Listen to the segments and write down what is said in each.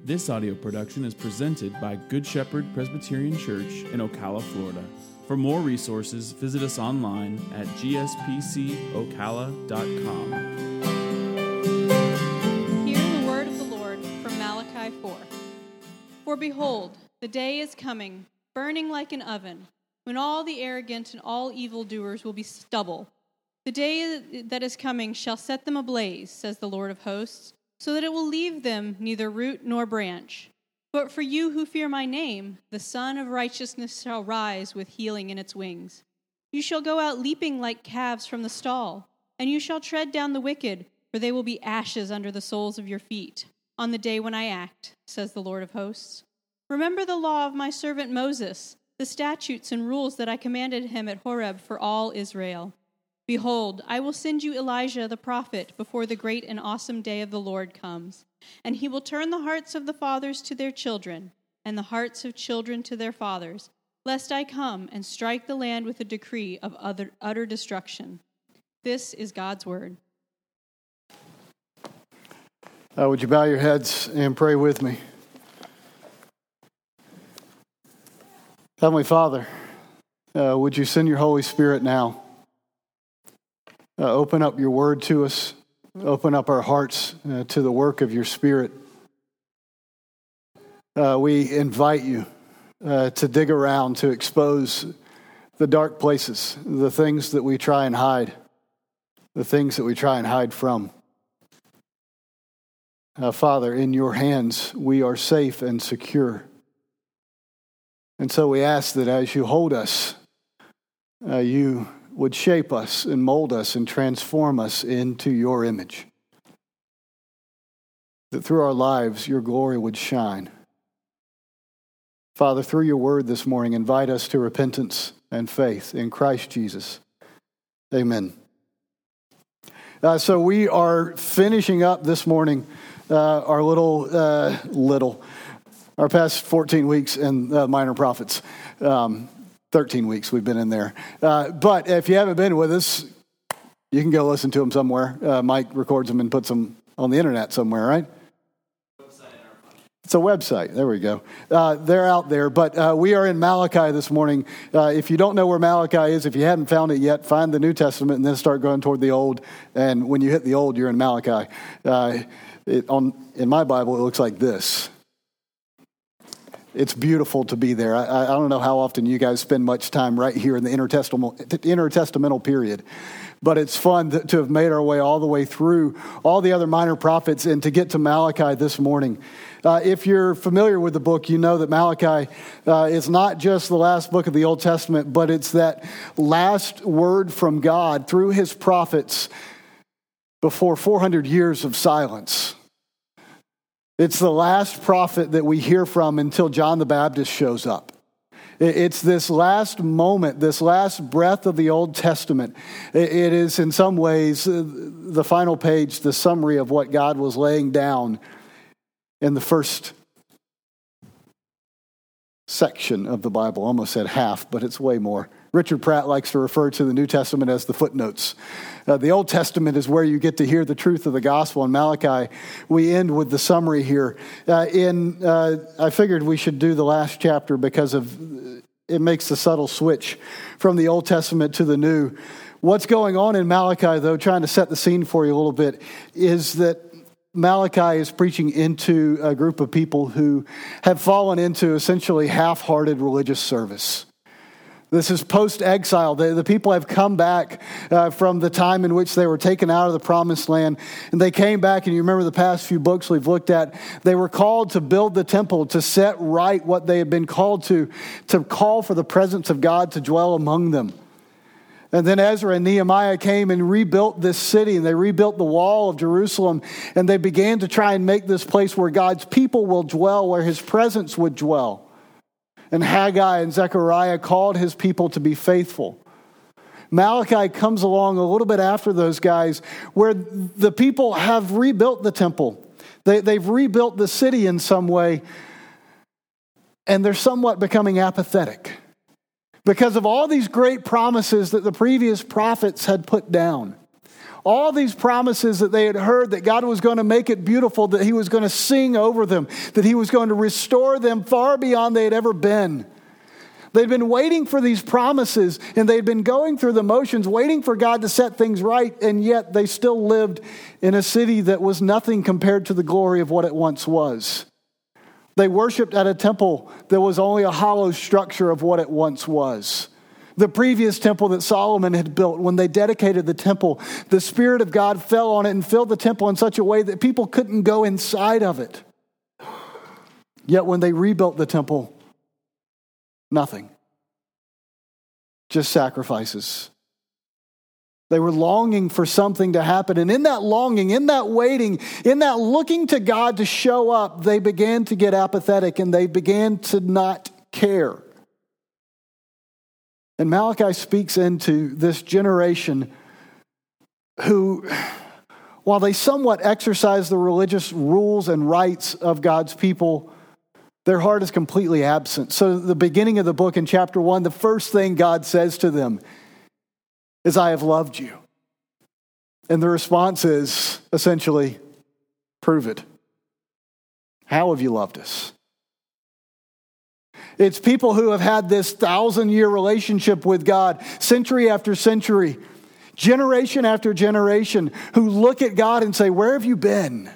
This audio production is presented by Good Shepherd Presbyterian Church in Ocala, Florida. For more resources, visit us online at gspcocala.com. Hear the word of the Lord from Malachi 4. For behold, the day is coming, burning like an oven, when all the arrogant and all evildoers will be stubble. The day that is coming shall set them ablaze, says the Lord of hosts, so that it will leave them neither root nor branch. But for you who fear my name, the Sun of Righteousness shall rise with healing in its wings. You shall go out leaping like calves from the stall, and you shall tread down the wicked, for they will be ashes under the soles of your feet, on the day when I act, says the Lord of hosts. Remember the law of my servant Moses, the statutes and rules that I commanded him at Horeb for all Israel. Behold, I will send you Elijah the prophet before the great and awesome day of the Lord comes, and he will turn the hearts of the fathers to their children, and the hearts of children to their fathers, lest I come and strike the land with a decree of utter destruction. This is God's word. Would you bow your heads and pray with me? Heavenly Father, would you send your Holy Spirit now? Open up your word to us. Open up our hearts to the work of your Spirit. We invite you to dig around, to expose the dark places, the things that we try and hide, the things that we try and hide from. Father, in your hands we are safe and secure. And so we ask that as you hold us, you would shape us and mold us and transform us into your image. That through our lives, your glory would shine. Father, through your word this morning, invite us to repentance and faith in Christ Jesus. Amen. So we are finishing up this morning our our past 14 weeks in Minor Prophets. 13 weeks we've been in there. But if you haven't been with us, you can go listen to them somewhere. Mike records them and puts them on the internet somewhere, right? It's a website. There we go. They're out there. But we are in Malachi this morning. If you don't know where Malachi is, if you hadn't found it yet, find the New Testament and then start going toward the Old. And when you hit the Old, you're in Malachi. In my Bible, it looks like this. It's beautiful to be there. I don't know how often you guys spend much time right here in the intertestamental period, but it's fun to have made our way all the way through all the other minor prophets and to get to Malachi this morning. If you're familiar with the book, you know that Malachi is not just the last book of the Old Testament, but it's that last word from God through his prophets before 400 years of silence. It's the last prophet that we hear from until John the Baptist shows up. It's this last moment, this last breath of the Old Testament. It is in some ways the final page, the summary of what God was laying down in the first section of the Bible. Almost said half, but it's way more. Richard Pratt likes to refer to the New Testament as the footnotes. The Old Testament is where you get to hear the truth of the gospel. In Malachi, we end with the summary here. I figured we should do the last chapter because it makes the subtle switch from the Old Testament to the New. What's going on in Malachi, though, trying to set the scene for you a little bit, is that Malachi is preaching into a group of people who have fallen into essentially half-hearted religious service. This is post-exile. The people have come back from the time in which they were taken out of the promised land. And they came back, and you remember the past few books we've looked at, they were called to build the temple, to set right what they had been called to call for the presence of God to dwell among them. And then Ezra and Nehemiah came and rebuilt this city, and they rebuilt the wall of Jerusalem, and they began to try and make this place where God's people will dwell, where his presence would dwell. And Haggai and Zechariah called his people to be faithful. Malachi comes along a little bit after those guys, where the people have rebuilt the temple. They've rebuilt the city in some way, and they're somewhat becoming apathetic because of all these great promises that the previous prophets had put down. All these promises that they had heard, that God was going to make it beautiful, that he was going to sing over them, that he was going to restore them far beyond they had ever been. They'd been waiting for these promises, and they'd been going through the motions, waiting for God to set things right, and yet they still lived in a city that was nothing compared to the glory of what it once was. They worshiped at a temple that was only a hollow structure of what it once was. The previous temple that Solomon had built, when they dedicated the temple, the Spirit of God fell on it and filled the temple in such a way that people couldn't go inside of it. Yet when they rebuilt the temple, nothing. Just sacrifices. They were longing for something to happen. And in that longing, in that waiting, in that looking to God to show up, they began to get apathetic and they began to not care. And Malachi speaks into this generation who, while they somewhat exercise the religious rules and rights of God's people, their heart is completely absent. So the beginning of the book in chapter 1, the first thing God says to them is, I have loved you. And the response is essentially, prove it. How have you loved us? It's people who have had this 1,000-year relationship with God, century after century, generation after generation, who look at God and say, where have you been?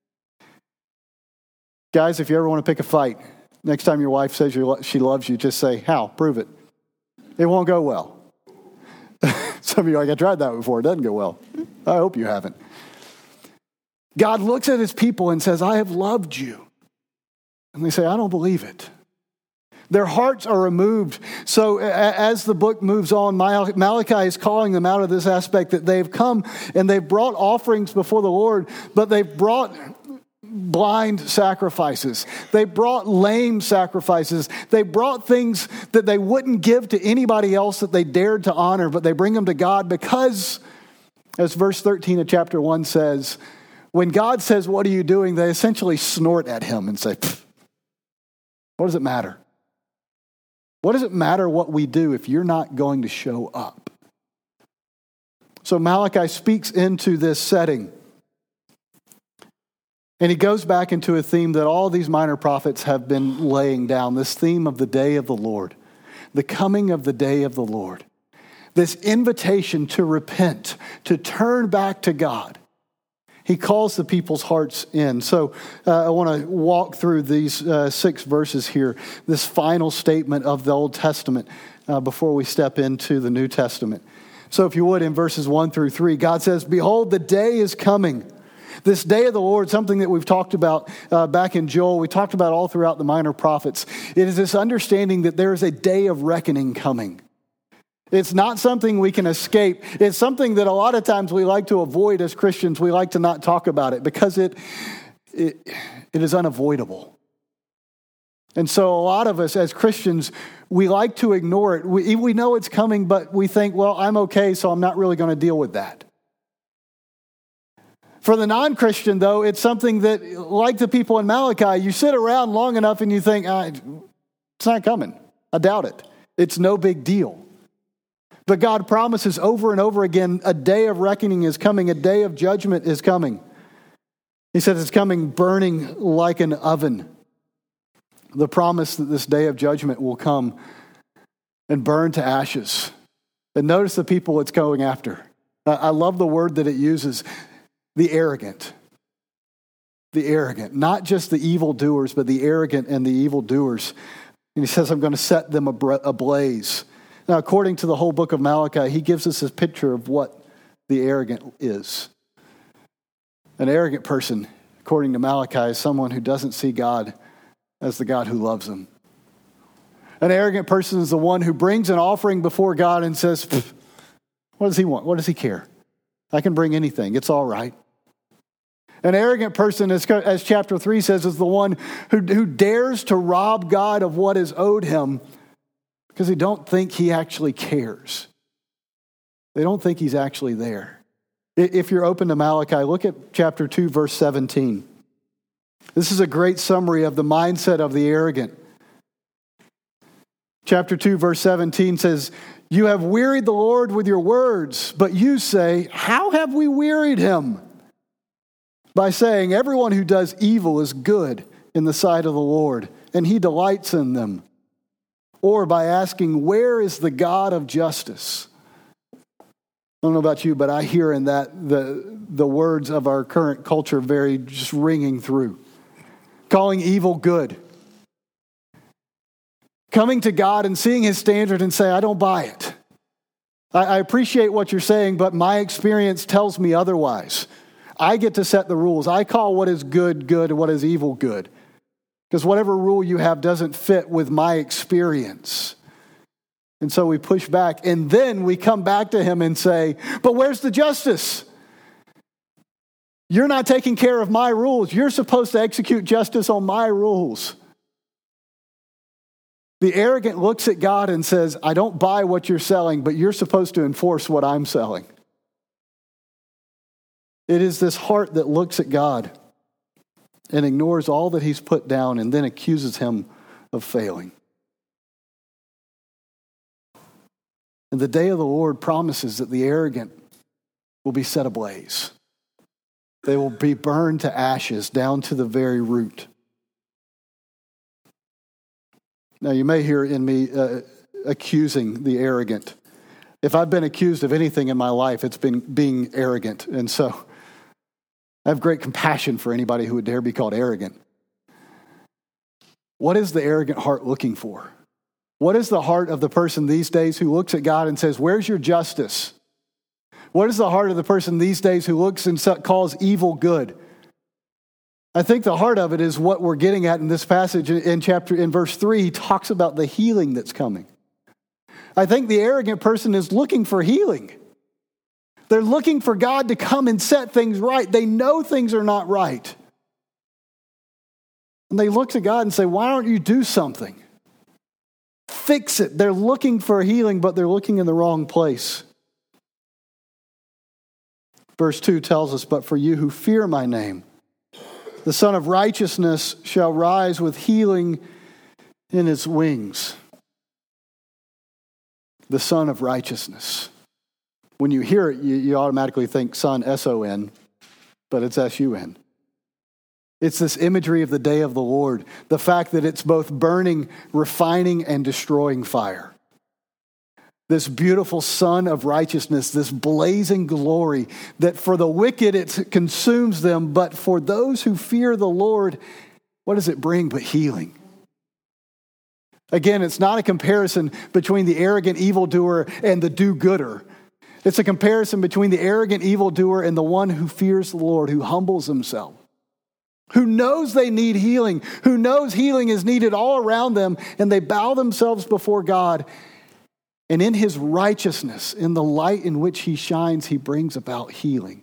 Guys, if you ever want to pick a fight, next time your wife says she loves you, just say, how? Prove it. It won't go well. Some of you are like, I tried that before. It doesn't go well. I hope you haven't. God looks at his people and says, I have loved you. And they say, I don't believe it. Their hearts are removed. So as the book moves on, Malachi is calling them out of this aspect that they've come and they've brought offerings before the Lord, but they've brought blind sacrifices. They brought lame sacrifices. They brought things that they wouldn't give to anybody else that they dared to honor, but they bring them to God because, as verse 13 of chapter 1 says, when God says, what are you doing? They essentially snort at him and say, what does it matter? What does it matter what we do if you're not going to show up? So Malachi speaks into this setting. And he goes back into a theme that all these minor prophets have been laying down, this theme of the day of the Lord, the coming of the day of the Lord, this invitation to repent, to turn back to God. He calls the people's hearts in. So I want to walk through these 6 verses here, this final statement of the Old Testament before we step into the New Testament. So if you would, in verses 1 through 3, God says, behold, the day is coming. This day of the Lord, something that we've talked about back in Joel, we talked about all throughout the minor prophets. It is this understanding that there is a day of reckoning coming. It's not something we can escape. It's something that a lot of times we like to avoid as Christians. We like to not talk about it because it is unavoidable. And so a lot of us as Christians, we like to ignore it. We know it's coming, but we think, well, I'm okay, so I'm not really going to deal with that. For the non-Christian, though, it's something that, like the people in Malachi, you sit around long enough and you think, it's not coming. I doubt it. It's no big deal. But God promises over and over again, a day of reckoning is coming, a day of judgment is coming. He says it's coming burning like an oven. The promise that this day of judgment will come and burn to ashes. And notice the people it's going after. I love the word that it uses, the arrogant. The arrogant. Not just the evildoers, but the arrogant and the evildoers. And he says, I'm going to set them ablaze. Now, according to the whole book of Malachi, he gives us a picture of what the arrogant is. An arrogant person, according to Malachi, is someone who doesn't see God as the God who loves them. An arrogant person is the one who brings an offering before God and says, what does he want? What does he care? I can bring anything. It's all right. An arrogant person, as chapter 3 says, is the one who dares to rob God of what is owed him because they don't think he actually cares. They don't think he's actually there. If you're open to Malachi, look at chapter 2, verse 17. This is a great summary of the mindset of the arrogant. Chapter 2, verse 17 says, You have wearied the Lord with your words, but you say, how have we wearied him? By saying, everyone who does evil is good in the sight of the Lord, and he delights in them. Or by asking, where is the God of justice? I don't know about you, but I hear in that the words of our current culture very just ringing through. Calling evil good. Coming to God and seeing his standard and say, I don't buy it. I appreciate what you're saying, but my experience tells me otherwise. I get to set the rules. I call what is good, good, and what is evil, good. Because whatever rule you have doesn't fit with my experience. And so we push back, and then we come back to him and say, but where's the justice? You're not taking care of my rules. You're supposed to execute justice on my rules. The arrogant looks at God and says, I don't buy what you're selling, but you're supposed to enforce what I'm selling. It is this heart that looks at God and ignores all that he's put down and then accuses him of failing. And the day of the Lord promises that the arrogant will be set ablaze. They will be burned to ashes down to the very root. Now, you may hear in me accusing the arrogant. If I've been accused of anything in my life, it's been being arrogant. And so I have great compassion for anybody who would dare be called arrogant. What is the arrogant heart looking for? What is the heart of the person these days who looks at God and says, where's your justice? What is the heart of the person these days who looks and calls evil good? I think the heart of it is what we're getting at in this passage in verse 3. He talks about the healing that's coming. I think the arrogant person is looking for healing. They're looking for God to come and set things right. They know things are not right. And they look to God and say, why don't you do something? Fix it. They're looking for healing, but they're looking in the wrong place. Verse 2 tells us, but for you who fear my name, the Son of Righteousness shall rise with healing in his wings. The Son of Righteousness. When you hear it, you automatically think Son, S-O-N, but it's S-U-N. It's this imagery of the day of the Lord, the fact that it's both burning, refining, and destroying fire. This beautiful sun of righteousness, this blazing glory, that for the wicked it consumes them, but for those who fear the Lord, what does it bring but healing? Again, it's not a comparison between the arrogant evildoer and the do-gooder. It's a comparison between the arrogant evildoer and the one who fears the Lord, who humbles himself, who knows they need healing, who knows healing is needed all around them, and they bow themselves before God. And in his righteousness, in the light in which he shines, he brings about healing.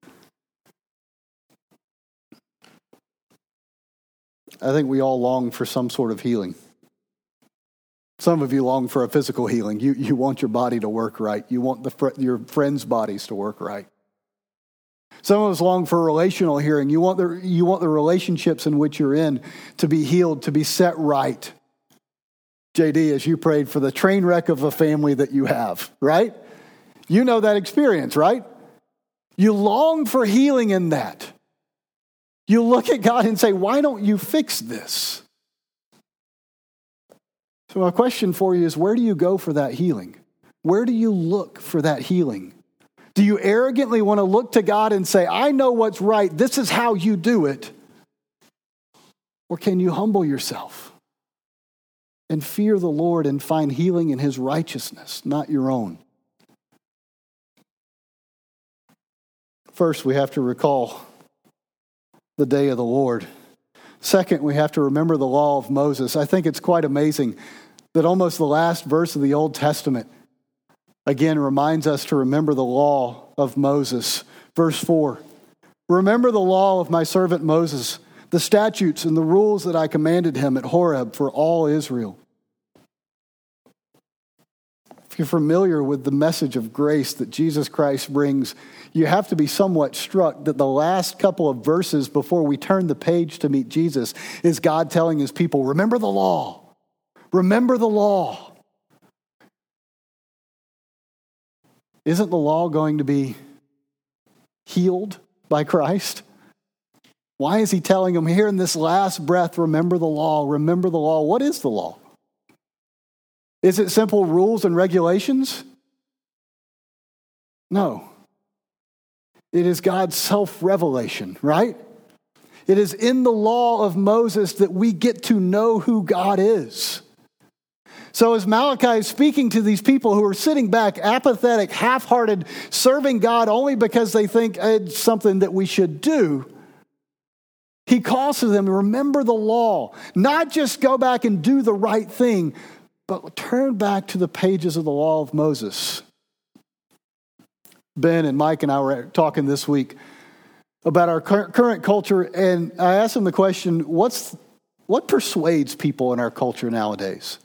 I think we all long for some sort of healing. Some of you long for a physical healing. You want your body to work right. You want your friends' bodies to work right. Some of us long for relational healing. You want the relationships in which you're in to be healed, to be set right. JD, as you prayed for the train wreck of a family that you have, right? You know that experience, right? You long for healing in that. You look at God and say, why don't you fix this? So my question for you is, where do you go for that healing? Where do you look for that healing? Do you arrogantly want to look to God and say, I know what's right, this is how you do it? Or can you humble yourself and fear the Lord and find healing in his righteousness, not your own? First, we have to recall the day of the Lord. Second, we have to remember the law of Moses. I think it's quite amazing that almost the last verse of the Old Testament again reminds us to remember the law of Moses. Verse 4, remember the law of my servant Moses, the statutes and the rules that I commanded him at Horeb for all Israel. If you're familiar with the message of grace that Jesus Christ brings, you have to be somewhat struck that the last couple of verses before we turn the page to meet Jesus is God telling his people, remember the law. Remember the law. Isn't the law going to be healed by Christ? Why is he telling them here in this last breath, remember the law, remember the law? What is the law? Is it simple rules and regulations? No. It is God's self-revelation, right? It is in the law of Moses that we get to know who God is. So as Malachi is speaking to these people who are sitting back, apathetic, half-hearted, serving God only because they think it's something that we should do, he calls to them, remember the law. Not just go back and do the right thing, but turn back to the pages of the law of Moses. Ben and Mike and I were talking this week about our current culture, and I asked them the question, what persuades people in our culture nowadays?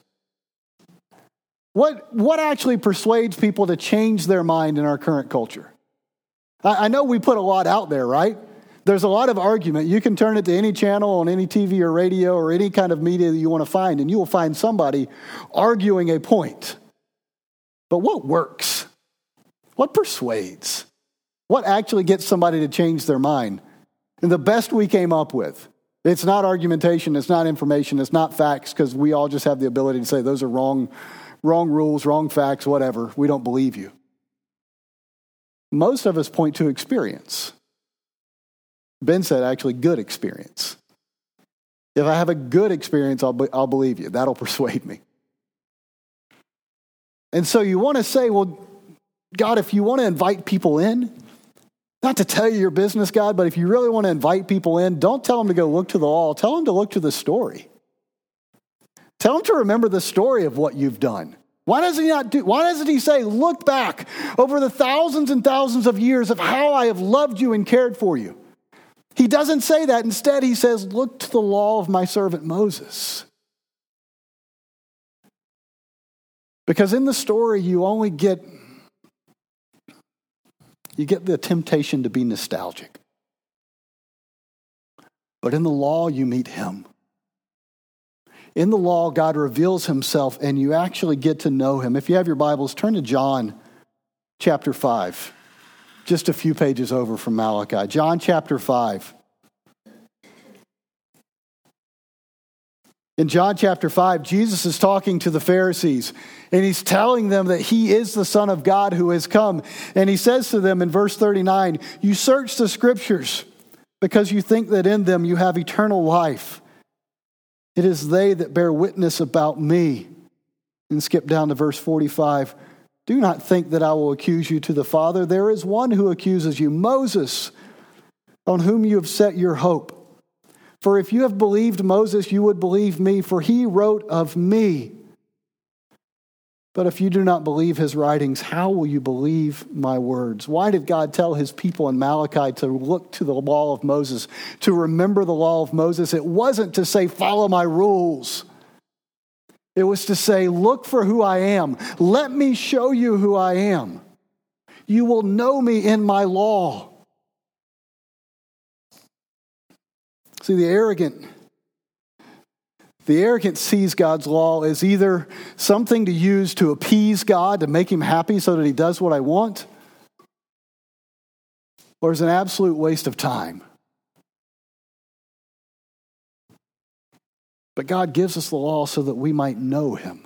What actually persuades people to change their mind in our current culture? I know we put a lot out there, right? There's a lot of argument. You can turn it to any channel on any TV or radio or any kind of media that you want to find, and you will find somebody arguing a point. But what works? What persuades? What actually gets somebody to change their mind? And the best we came up with, it's not argumentation, it's not information, it's not facts, because we all just have the ability to say those are wrong rules, wrong facts, whatever. We don't believe you. Most of us point to experience. Ben said actually good experience. If I have a good experience, I'll believe you. That'll persuade me. And so you want to say, well, God, if you want to invite people in, not to tell you your business, God, but if you really want to invite people in, don't tell them to go look to the law. Tell them to look to the story. Tell them to remember the story of what you've done. Why doesn't he say, look back over the thousands and thousands of years of how I have loved you and cared for you? He doesn't say that. Instead, he says, look to the law of my servant Moses. Because in the story, you get the temptation to be nostalgic. But in the law, you meet him. In the law, God reveals himself, and you actually get to know him. If you have your Bibles, turn to John chapter 5. Just a few pages over from Malachi. John chapter 5. In John chapter 5, Jesus is talking to the Pharisees, and he's telling them that he is the Son of God who has come. And he says to them in verse 39, you search the scriptures because you think that in them you have eternal life. It is they that bear witness about me. And skip down to verse 45. Do not think that I will accuse you to the Father. There is one who accuses you, Moses, on whom you have set your hope. For if you have believed Moses, you would believe me, for he wrote of me. But if you do not believe his writings, how will you believe my words? Why did God tell his people in Malachi to look to the law of Moses, to remember the law of Moses? It wasn't to say, follow my rules. It was to say, look for who I am. Let me show you who I am. You will know me in my law. See, the arrogant sees God's law as either something to use to appease God, to make him happy so that he does what I want, or as an absolute waste of time. But God gives us the law so that we might know him.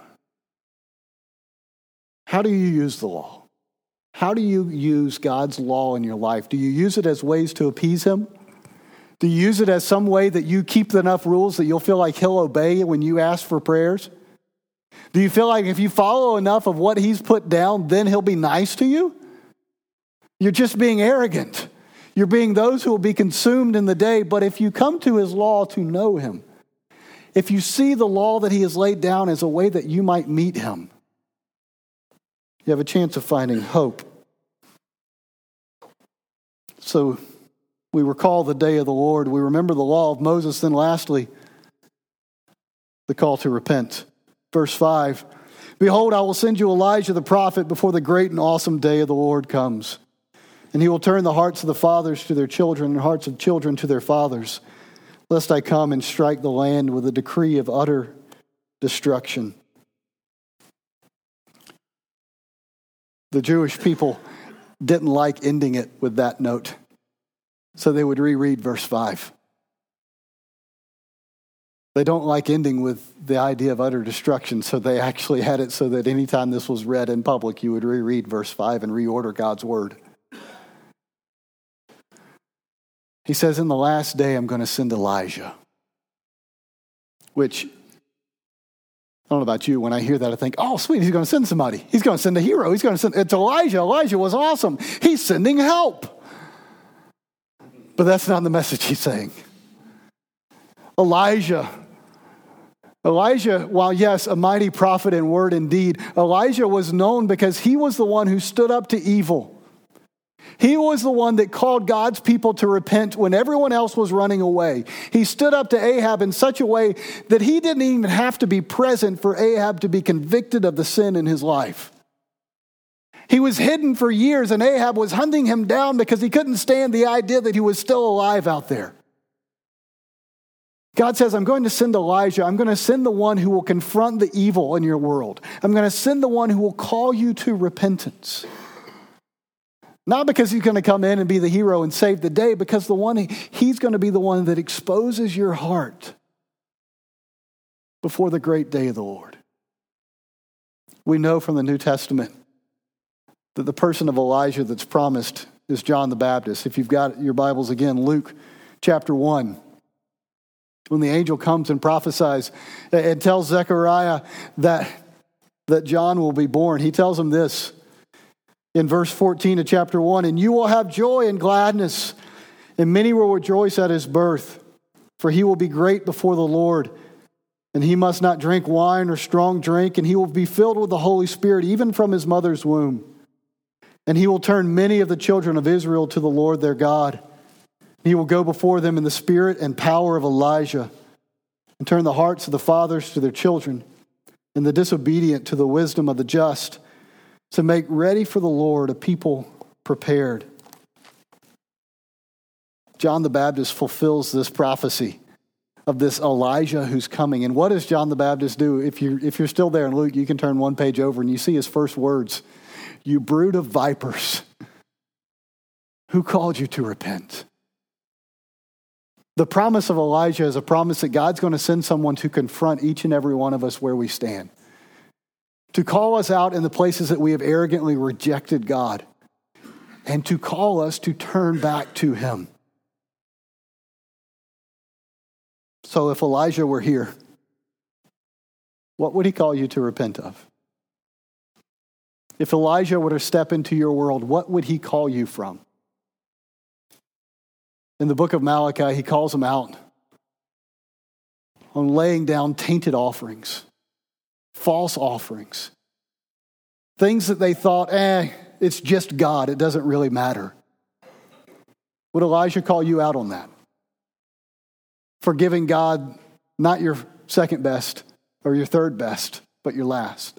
How do you use the law? How do you use God's law in your life? Do you use it as ways to appease him? Do you use it as some way that you keep enough rules that you'll feel like he'll obey when you ask for prayers? Do you feel like if you follow enough of what he's put down, then he'll be nice to you? You're just being arrogant. You're being those who will be consumed in the day. But if you come to his law to know him, if you see the law that he has laid down as a way that you might meet him, you have a chance of finding hope. So we recall the day of the Lord. We remember the law of Moses. Then lastly, the call to repent. Verse 5, behold, I will send you Elijah the prophet before the great and awesome day of the Lord comes. And he will turn the hearts of the fathers to their children and hearts of children to their fathers, lest I come and strike the land with a decree of utter destruction. The Jewish people didn't like ending it with that note, so they would reread verse 5. They don't like ending with the idea of utter destruction, so they actually had it so that anytime this was read in public, you would reread verse 5 and reorder God's word. He says, in the last day, I'm going to send Elijah. Which, I don't know about you, when I hear that, I think, oh, sweet, he's going to send somebody. He's going to send a hero. He's going to send, it's Elijah. Elijah was awesome. He's sending help. But that's not the message he's saying. Elijah, while yes, a mighty prophet in word and deed, Elijah was known because he was the one who stood up to evil. He was the one that called God's people to repent when everyone else was running away. He stood up to Ahab in such a way that he didn't even have to be present for Ahab to be convicted of the sin in his life. He was hidden for years, and Ahab was hunting him down because he couldn't stand the idea that he was still alive out there. God says, I'm going to send Elijah. I'm going to send the one who will confront the evil in your world. I'm going to send the one who will call you to repentance. Not because he's going to come in and be the hero and save the day, because he's going to be the one that exposes your heart before the great day of the Lord. We know from the New Testament that the person of Elijah that's promised is John the Baptist. If you've got your Bibles again, Luke chapter 1. When the angel comes and prophesies and tells Zechariah that John will be born, he tells him this in verse 14 of chapter 1, and you will have joy and gladness, and many will rejoice at his birth, for he will be great before the Lord, and he must not drink wine or strong drink, and he will be filled with the Holy Spirit even from his mother's womb. And he will turn many of the children of Israel to the Lord their God. He will go before them in the spirit and power of Elijah, and turn the hearts of the fathers to their children, and the disobedient to the wisdom of the just, to make ready for the Lord a people prepared. John the Baptist fulfills this prophecy of this Elijah who's coming. And what does John the Baptist do? If you're still there in Luke, you can turn one page over and you see his first words. You brood of vipers, who called you to repent? The promise of Elijah is a promise that God's going to send someone to confront each and every one of us where we stand. To call us out in the places that we have arrogantly rejected God. And to call us to turn back to him. So if Elijah were here, what would he call you to repent of? If Elijah were to step into your world, what would he call you from? In the book of Malachi, he calls them out on laying down tainted offerings, false offerings, things that they thought, it's just God, it doesn't really matter. Would Elijah call you out on that? For giving God not your second best or your third best, but your last?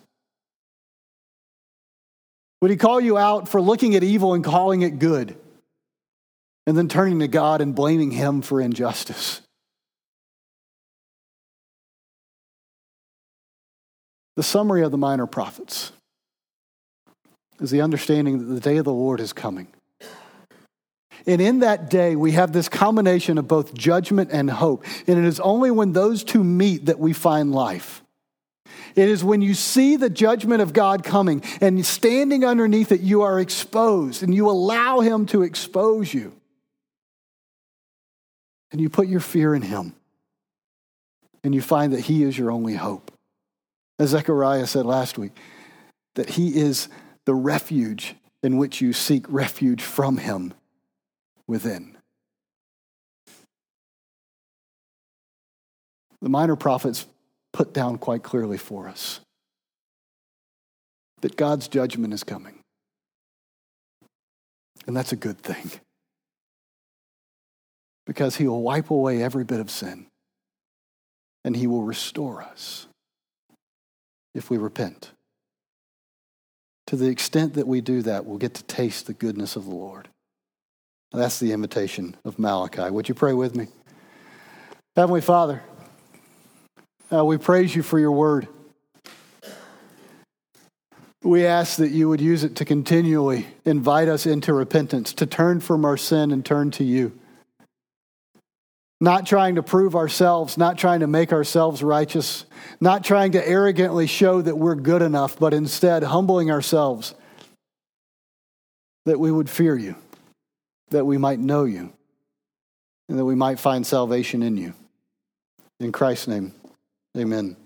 Would he call you out for looking at evil and calling it good? And then turning to God and blaming him for injustice? The summary of the minor prophets is the understanding that the day of the Lord is coming. And in that day, we have this combination of both judgment and hope. And it is only when those two meet that we find life. It is when you see the judgment of God coming and standing underneath it, you are exposed and you allow him to expose you. And you put your fear in him. And you find that he is your only hope. As Zechariah said last week, that he is the refuge in which you seek refuge from him within. The minor prophets put down quite clearly for us that God's judgment is coming. And that's a good thing. Because he will wipe away every bit of sin. And he will restore us if we repent. To the extent that we do that, we'll get to taste the goodness of the Lord. That's the invitation of Malachi. Would you pray with me? Heavenly Father, we praise you for your word. We ask that you would use it to continually invite us into repentance, to turn from our sin and turn to you. Not trying to prove ourselves, not trying to make ourselves righteous, not trying to arrogantly show that we're good enough, but instead humbling ourselves that we would fear you, that we might know you, and that we might find salvation in you. In Christ's name, amen.